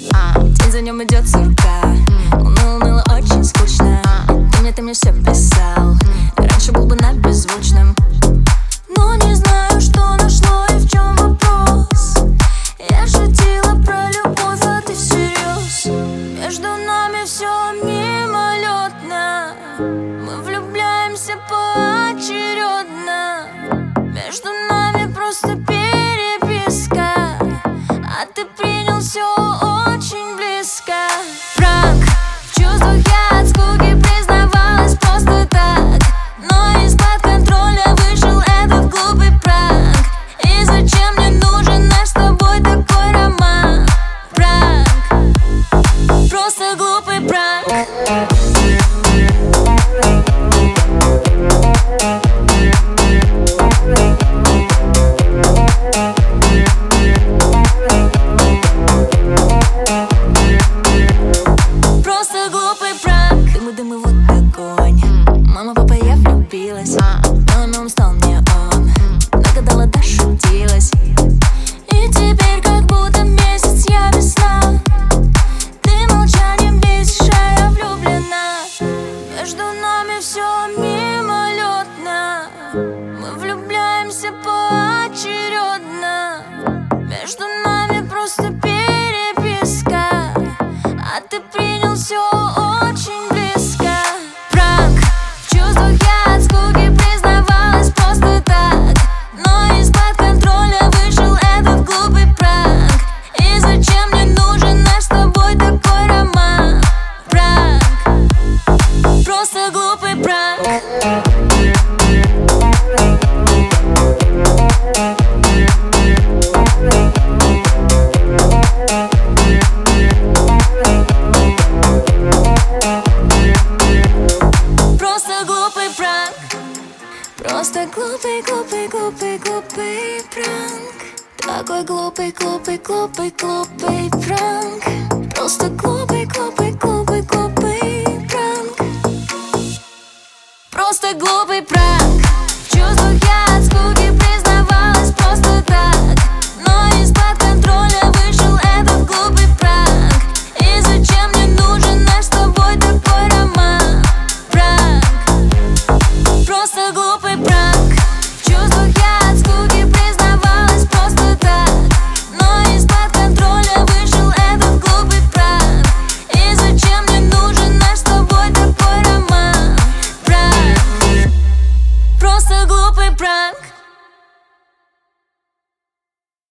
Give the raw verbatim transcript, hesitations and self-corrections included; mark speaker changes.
Speaker 1: День за ним идет сурка. Уныло-уныло, очень скучно. Ты мне, ты мне все писал. Раньше был бы на беззвучном. Но не знаю, что нашло и в чем вопрос. Я шутила про любовь, а ты всерьез. Между нами все мимолетно. Мы влюбляемся поочередно. Между нами просто переписка, а ты принял все очень близко. Пранк, в чувствах я от скуки признавалась просто так. Но из-под контроля вышел этот глупый пранк. И зачем мне нужен наш с тобой такой роман? Пранк, просто глупый пранк. Дымы, вот огонь. Мама, папа, я влюбилась. Мелом стал мне он. Нагадала, дошутилась. И теперь как будто месяц, я весна. Ты молчанием бесишь, а я влюблена. Между нами все мимолетно. Мы влюбляемся поочередно. Между нами просто переписка, а ты принял все очень близко. Пранк, в чувствах я от скуки признавалась просто так. Но из-под контроля вышел этот глупый пранк. И зачем мне нужен наш с тобой такой роман? Пранк, просто глупый пранк. Просто глупый, глупый, глупый, глупый пранк. Такой глупый, глупый, глупый, глупый пранк. Просто глупый, глупый, глупый, глупый пранк. Просто глупый пранк.